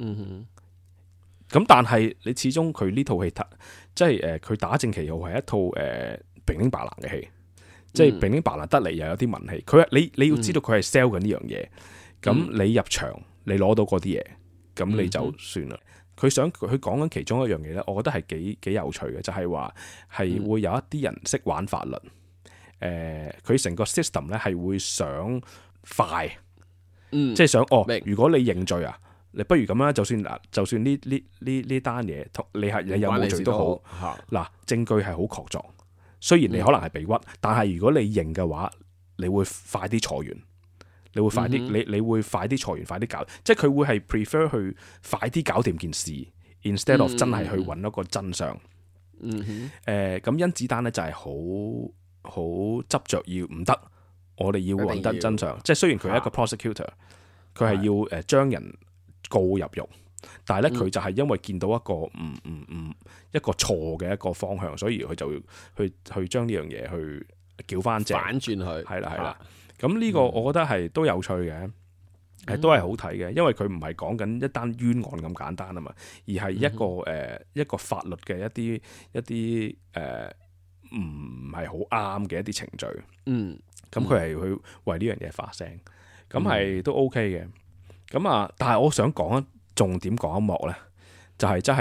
咁但係你始終佢呢套戲即係佢打正旗號係一套平平白蘭嘅戲，即係平平白蘭得嚟又有啲文氣。佢你要知道佢係 sell 緊呢樣嘢，咁你入場你攞到嗰啲嘢，咁你就算啦。佢講緊其中一樣嘢咧，我覺得係幾有趣嘅，就係話係會有一啲人識玩法律，佢成個 system 咧係會想快，即係想如果你認罪啊，你不如咁啦，就算呢單嘢你有冇罪都好，嗱證據係好確鑿，雖然你可能係被屈，但係如果你認嘅話，你會快啲坐完。你會快啲，你會快啲裁完，快啲搞，即係佢會係 prefer 去快啲搞掂件事，instead of 真係去揾一個真相。咁甄子丹咧就係好執着要唔得，我哋要揾得真相。即係雖然佢係一個 prosecutor，佢係要將人告入獄，但係咧佢就係因為見到一個一個錯嘅一個方向，所以佢就去將呢樣嘢去矯翻正， 反轉佢， 係啦。咁呢個我覺得係都有趣嘅，都係好睇嘅，因為佢唔係講緊一單冤案咁簡單啊嘛，而係一個法律嘅一啲唔係好啱嘅一啲程序。咁佢係去為呢樣嘢發聲，咁係都 OK 嘅。咁但係我想講重點講一幕咧，就係真係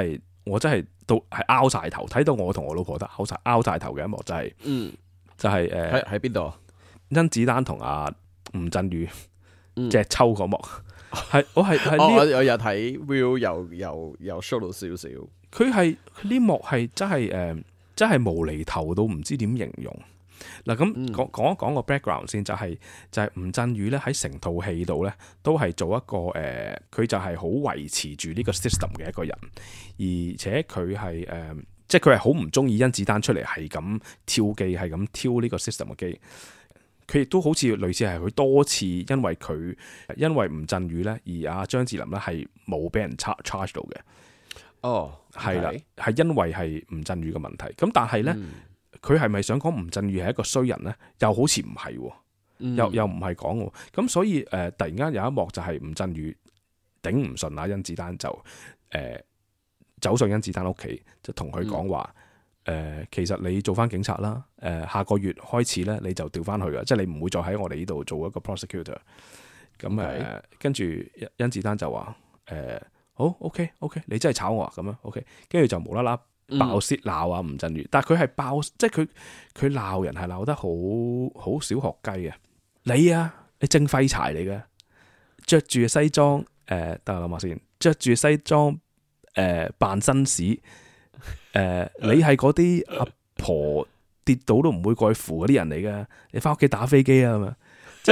我真係到係拗晒頭，睇到我同我老婆都拗晒頭嘅一幕就係、就係喺邊度？ 甄子丹同阿吳鎮宇隻抽嗰幕，係我我有睇 Will 又 show 到少少。 佢係呢幕係真係無厘頭到唔知點形容。嗱咁講一講個 background 先，就係吳鎮宇咧喺成套戲度咧都係做一個佢就係好維持住呢個 system 嘅一個人，而且佢係即係佢係好唔中意甄子丹出嚟係咁挑機，係咁挑呢個 system 嘅機。佢亦都好似類似係佢多次因為吳鎮宇咧而阿張智霖咧係冇俾人 charge 到嘅。 哦， 係啦，係因為係吳鎮宇嘅問題。咁但係咧，佢係咪想講吳鎮宇係一個衰人咧？又好似唔係，又唔係講喎。咁所以突然間有一幕就係吳鎮宇頂唔順啊，甄子丹就走上甄子丹屋企，就同佢講話其實你做翻警察啦。下個月開始咧，你就調翻去噶，即係你唔會再喺我哋呢度做一個 prosecutor。咁跟住甄子丹就話好 OK， 你真係炒我啊咁樣 OK， 跟住就無啦啦爆泄鬧啊吳鎮宇，但係佢係爆，即係佢鬧人係鬧得好小學雞啊！你正廢柴嚟嘅，着住西裝等我諗下先，着住西裝扮紳士你係嗰啲阿婆跌倒都唔會過去扶嗰啲人嚟嘅，你翻屋企打飛機啊嘛！即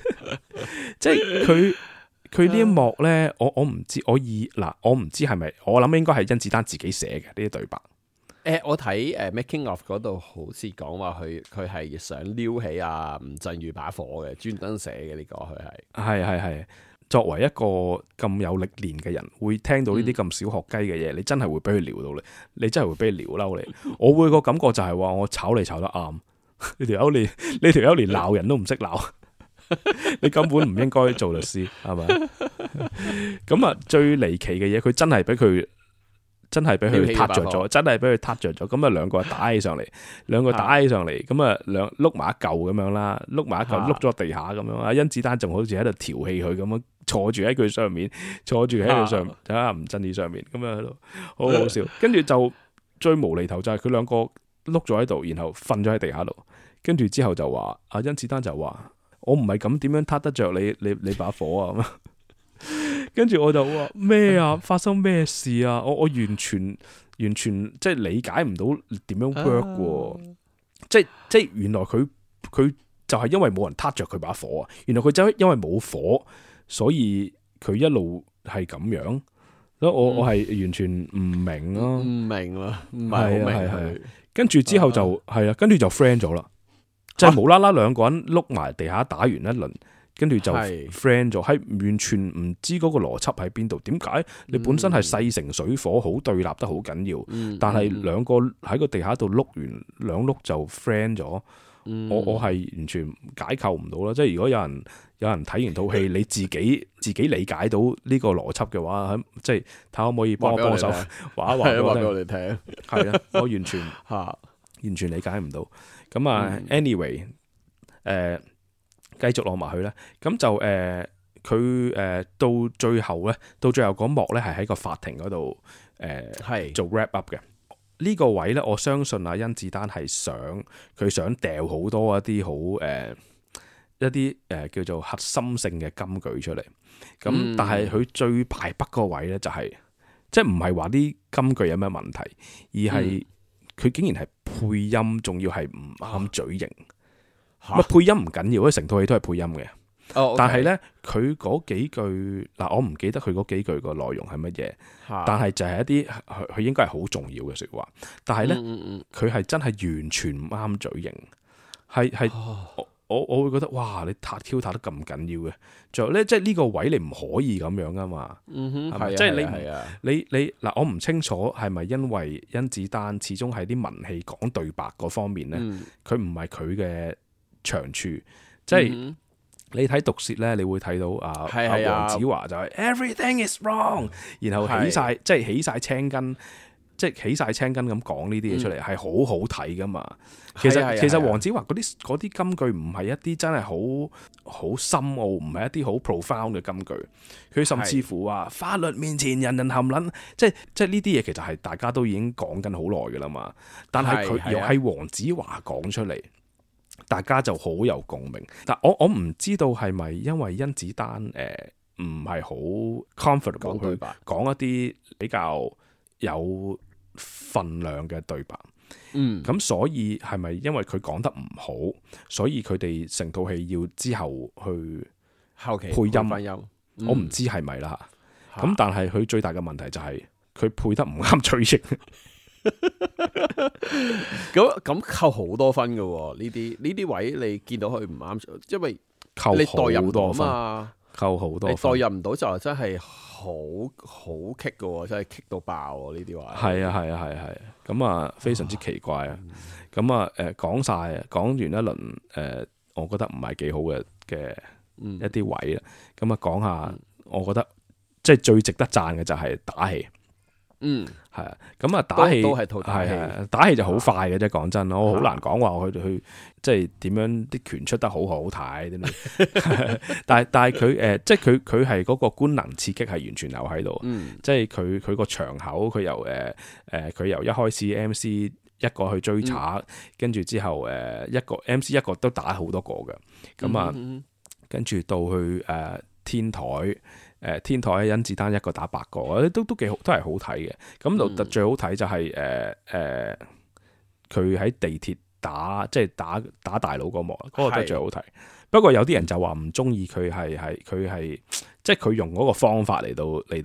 係佢呢一幕咧，我唔知，我唔知係咪，我諗應該係甄子丹自己寫嘅呢啲對白。 我睇Making of 嗰度好似講話佢係想撩起阿吳鎮宇把火嘅，專登寫嘅呢個佢係作為一個咁有歷練嘅人，會聽到呢啲咁小學雞嘅嘢，你真係會俾佢撩到你真係會俾佢撩嬲你。我會個感覺就係話我炒你炒得啱，你條友連鬧人都唔識鬧。你根本唔應該做律師，係咪？咁啊，最離奇嘅嘢，佢真係俾佢撻着咗，真係俾佢撻着咗。咁啊，兩個打起上嚟，咁啊，碌埋一嚿咁樣啦，碌埋一嚿，碌咗地下咁樣。阿甄子丹仲好似喺度調戲佢咁樣，坐住喺佢上面，喺阿吳鎮宇上面，咁樣喺度，好好笑。跟住就最無厘頭就係佢兩個碌咗喺度，然後瞓咗喺地下度，跟住之後就話阿甄子丹就話。我唔係咁點樣撻得着你把火啊！跟住我就話咩啊？發生咩事啊？我完全即係理解唔到點樣 work 喎。即係原來佢就係因為冇人撻着佢把火啊！原來佢就因為冇火，所以佢一路係咁樣。所以我係完全唔明咯， 唔明啦，唔係好明佢。 跟住之後就係啊，跟住就 friend 咗啦。就係無啦啦兩個人碌埋地下打完一輪，跟住就 friend 咗，係完全唔知嗰個邏輯喺邊度？點解你本身係勢成水火，好對立得好緊要，但係兩個喺個地下度碌完兩碌就 friend 咗？我係完全解構唔到啦！即係如果有人睇完套戲，你自己理解到呢個邏輯嘅話，即係睇可唔可以幫手話一話俾我哋聽？係啦，我完全完全理解唔到。咁啊 anyway， 繼續落埋去咧，咁就佢到最後嗰幕咧，係喺個法庭嗰度做 wrap up 嘅。呢個位咧，我相信啊甄子丹係佢想掉好多一啲叫做核心性嘅金句出嚟。咁但係佢最敗筆個位咧，就係即係唔係話啲金句有咩問題，而係佢竟然係配音，仲要係唔啱嘴型。配音唔緊要，因為成套戲都係配音嘅。但係咧，佢嗰幾句嗱，我唔記得佢嗰幾句個內容係乜嘢，但係就係一啲佢應該係好重要嘅說話。但係咧，佢係真係完全唔啱嘴型，係我會覺得哇！你撻 Q 撻得咁緊要嘅，仲有咧，即係呢個位你唔可以咁樣噶嘛。係即係你嗱，我唔清楚係咪因為甄子丹始終係啲文戲講對白嗰方面咧，佢唔係佢嘅長處，即係。你睇毒舌咧，你會睇到黃子華就係 everything is wrong， 然後起晒青筋， 即係起晒青筋咁講呢啲嘢出嚟，係好好睇噶嘛。其係啊實黃子華嗰啲金句唔係一啲真係好深奧，唔係一啲好 profound 嘅金句。佢甚至乎話法律面前人人含撚，即係呢啲嘢其實係大家都已經講緊好耐噶啦嘛。但係佢又係黃子華講出嚟，大家就好有共鳴。但我唔知道係咪因為甄子丹唔係好 comfortable 去講一啲比較有分量嘅對白。咁所以係咪因為佢講得唔好，所以佢哋成套戲要之後去後期配音？ 翻音， 我唔知係咪啦。咁但係佢最大嘅問題就係佢配得唔啱嘴型。 咁扣好多分噶喎，呢啲位你見到佢唔啱，因為你代入唔到嘛， 扣好多分， 你代入唔到就真係好棘噶喎，真係棘到爆喎呢啲位。 係啊，咁啊非常之奇怪啊。咁啊講完一輪我覺得唔係幾好嘅一啲位啦。咁啊講下，我覺得即係最值得讚嘅就係打戲。係啊，咁啊打戲都係套打戲， 打戲就好快嘅啫。講真，我好難講話佢去即係點樣啲拳出得好睇。但係佢即係佢係嗰個官能刺激係完全留喺度。即係佢個場口，佢由佢由一開始 MC 一個去追賊，跟住之後一個 MC 一個都打好多個嘅。咁啊，跟住到去天台。天台甄子丹一個打8個，都幾好，都係好睇嘅。咁就最好睇就係佢喺地鐵即係打大佬嗰幕，嗰個都最好睇。不過有啲人就話唔中意佢係即係佢用嗰個方法嚟到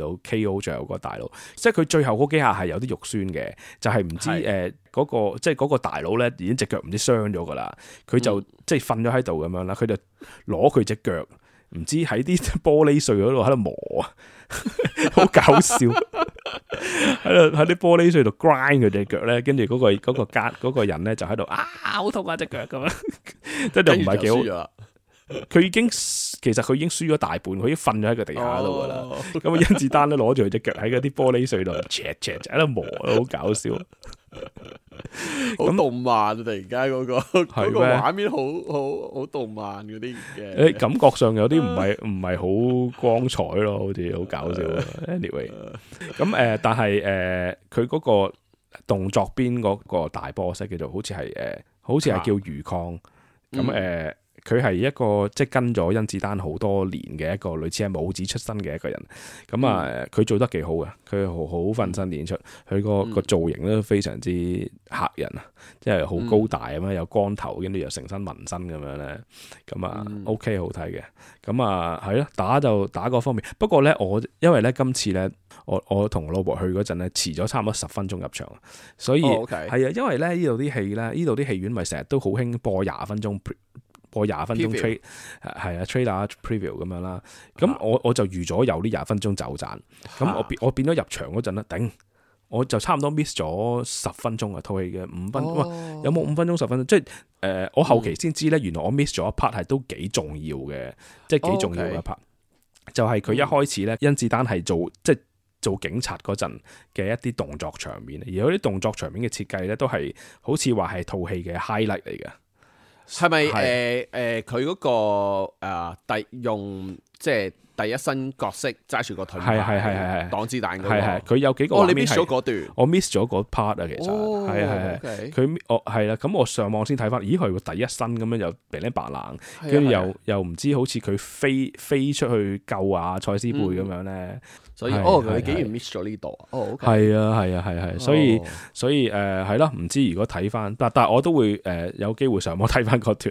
KO 最後個大佬，即係佢最後嗰幾下係有啲肉酸嘅，就係唔知嗰個即係嗰個大佬咧已經隻腳唔知傷咗噶啦，佢就即係瞓咗喺度咁樣啦，佢就攞佢隻腳。唔知喺啲玻璃碎嗰度喺度磨啊，好搞笑！喺啲玻璃碎度 grind 佢隻腳咧，跟住嗰個人咧就喺度好痛啊隻腳咁樣，即係唔係幾好。佢其實佢已經輸咗大半，佢已經瞓咗喺個地下度噶啦。咁啊，甄子丹咧攞住佢隻腳喺嗰啲玻璃碎度喺度磨，好搞笑。 好動漫啊！突然間嗰個畫面好動漫嗰啲嘅， 感覺上有啲唔係好光彩咯，好似好搞笑。Anyway， 咁但係佢嗰個動作邊嗰個大 boss 叫做好似係叫余抗咁佢係一個即係跟咗甄子丹好多年嘅一個類似係武指出身嘅一個人，咁佢做得幾好嘅，佢好瞓身演出，佢個造型都非常之嚇人啊，即係好高大咁樣，有光頭，跟住又成身紋身咁樣咧，咁OK 好睇嘅，咁係咯，打嗰方面。不過咧，因為咧今次咧，我同我老婆去嗰陣咧，遲咗差唔多10分鐘入場，所以係啊，因為咧呢度啲戲咧，呢度啲戲院咪成日都好興播20分鐘。播20分鐘 trailer 係啊 trailer preview 咁樣啦，咁我就預咗有呢20分鐘走盞，咁我變咗入場嗰陣咧，頂我就差唔多 miss 咗10分鐘啊套戲嘅5分鐘，有冇5分鐘10分鐘？即係我後期先知咧，原來我 miss 咗一 part 係都幾重要嘅，即係幾重要嘅一 part，就係佢一開始咧，甄子丹係做警察嗰陣嘅一啲動作場面，而嗰啲動作場面嘅設計咧，都係好似話係套戲嘅 highlight 嚟嘅。 係咪佢嗰個用即係第一身角色揸住個盾牌擋子彈嗰個？佢有幾個畫面你 miss 咗嗰段， 我 miss 咗嗰 part 啊，其實係佢係啦，咁我上網先睇翻，咦佢第一身咁樣又乒哩白冷，跟住又唔知好似佢飛出去救啊蔡思貝咁樣咧。 所以佢竟然 miss 咗呢度啊！ 係啊，所以係咯，唔知如果睇翻，但係我都會有機會上網睇翻嗰段。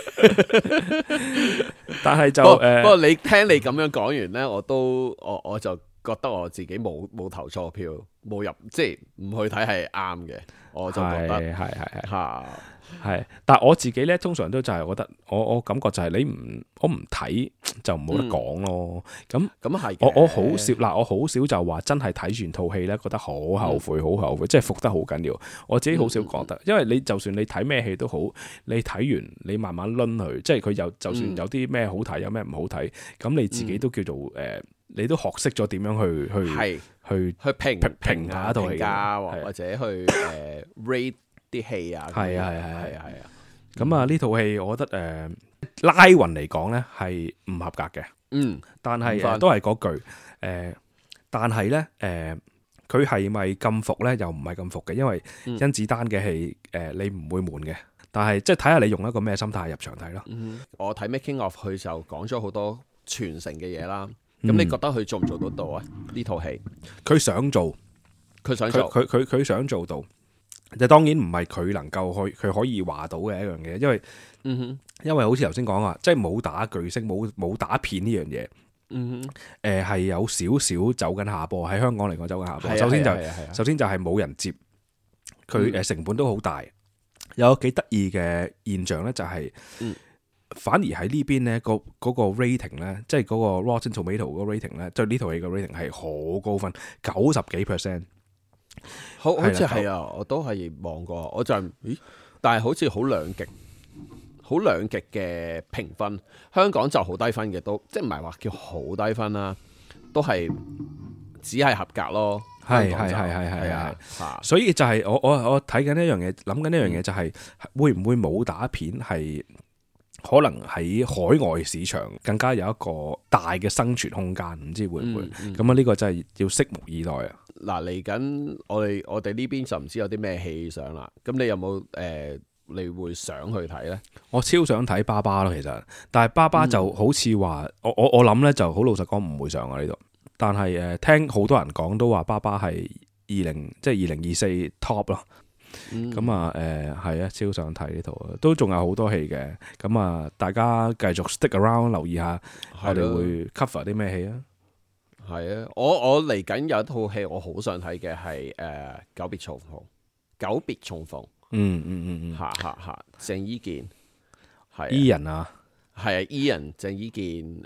但係就不過你聽你咁樣講完咧，我就覺得我自己冇投錯票，冇入即係唔去睇係啱嘅，我就覺得係，但係我自己咧，通常都就係覺得，我感覺就係我唔睇就冇得講咯。咁係， 我好少嗱，我好少就話真係睇完套戲咧，覺得好後悔，好後悔，即係服得好緊要。我自己好少覺得，因為你就算你睇咩戲都好，你睇完你慢慢掄佢，即係佢就算有啲咩好睇，有咩唔好睇，咁你自己都叫做你都學識咗點樣係去去評下一套戲評價嘅或者去rate 啲戲啊。 係啊啊。 咁啊呢套戲，我覺得拉勻嚟講咧係唔合格嘅。但係都係嗰句但係咧佢係咪咁服咧？又唔係咁服嘅，因為甄子丹嘅戲你唔會悶嘅。但係即係睇下你用一個咩心態入場睇咯。 我睇 Making of 佢就講咗好多傳承嘅嘢啦。咁你覺得佢做唔做得到啊？呢套戲佢想做， 佢想做， 佢想做到。就當然唔係佢能夠佢可以話到嘅一樣嘢，因為好似頭先講話，即係冇打巨星，冇打片呢樣嘢，係有少少走緊下坡。喺香港嚟講走緊下坡。首先就係冇人接，佢成本都好大。有幾得意嘅現象咧，就係反而喺呢邊咧嗰個 rating 咧，即係嗰個 Rotten Tomato 嗰個 rating 咧，即係呢套戲嘅 rating 係好高分，90幾%。 好似係啊，我都係望過，我就但係好似好兩極嘅評分。香港就好低分嘅，都即係唔係話叫好低分啦，都係只係合格咯。係，所以就係我睇緊一樣嘢，諗緊一樣嘢就係會唔會武打片係可能喺海外市場更加有一個大嘅生存空間，唔知會唔會咁啊？呢個真係要拭目以待啊！ 嗱，嚟緊我哋呢邊就唔知有啲咩戲上啦。咁你有冇你會想去睇呢？ 我超想睇爸爸咯，其實，但係爸爸就好似話我諗呢就好老實講唔會上啊呢度。但係聽好多人講都話爸爸係2024 top 咯。咁係啊，超想睇呢套，都仲有好多戲嘅。咁啊，大家繼續 stick around 留意下，我哋會 cover 啲咩戲啊？ 係啊，我嚟緊有一套戲我好想睇嘅係久別重逢。鄭伊健係 Ian 啊， 係啊 Ian 鄭伊健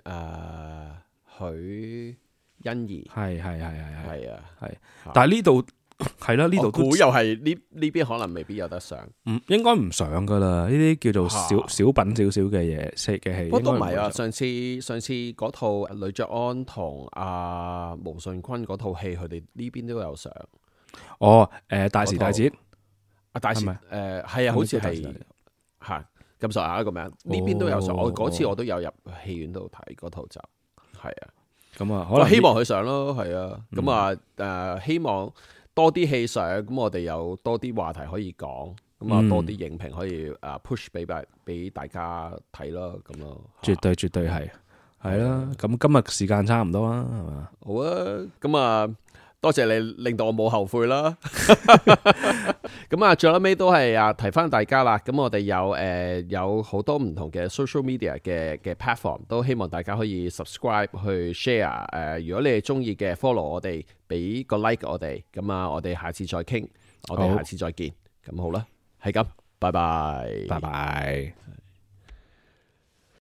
許欣怡係啊， 但係呢度係啦，呢度估又係呢邊可能未必有得上， 應該唔上噶啦。呢啲叫做小品少少嘅嘢嘅戲。 不過都唔係啊，上次嗰套呂爵安同毛舜筠嗰套戲，佢哋呢邊都有上。 大時大節大時係啊，好似係咁上下一個名，呢邊都有上。我嗰次我都有入戲院度睇嗰套，就係啊。 咁啊，可能希望佢上咯，係啊。咁啊希望多啲戲上，咁我哋有多啲話題可以講，咁啊多啲影評可以push 俾大家睇咯，咁咯。 絕對係啦。咁今日時間差唔多啦，係嘛？ 好啊，咁啊多謝你令到我冇後悔啦。咁啊，最後尾都係提翻大家啦。咁我哋有好多唔同嘅 social media 嘅 platform，都希望大家可以 subscribe 去 share。如果你係中意嘅 follow 我哋，俾個 like 我哋。咁啊，我哋下次再傾，我哋下次再見。咁好啦，係咁，拜拜， 拜拜。